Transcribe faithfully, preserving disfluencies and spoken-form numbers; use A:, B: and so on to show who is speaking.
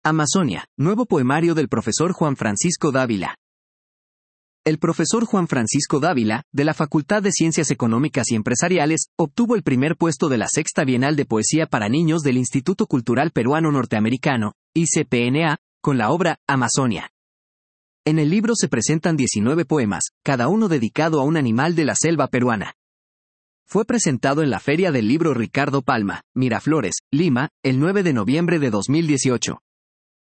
A: Amazonia, nuevo poemario del profesor Juan Francisco Dávila. El profesor Juan Francisco Dávila, de la Facultad de Ciencias Económicas y Empresariales, obtuvo el primer puesto de la Sexta Bienal de Poesía para Niños del Instituto Cultural Peruano Norteamericano, I C P N A, con la obra Amazonia. En el libro se presentan diecinueve poemas, cada uno dedicado a un animal de la selva peruana. Fue presentado en la Feria del Libro Ricardo Palma, Miraflores, Lima, el nueve de noviembre de dos mil dieciocho.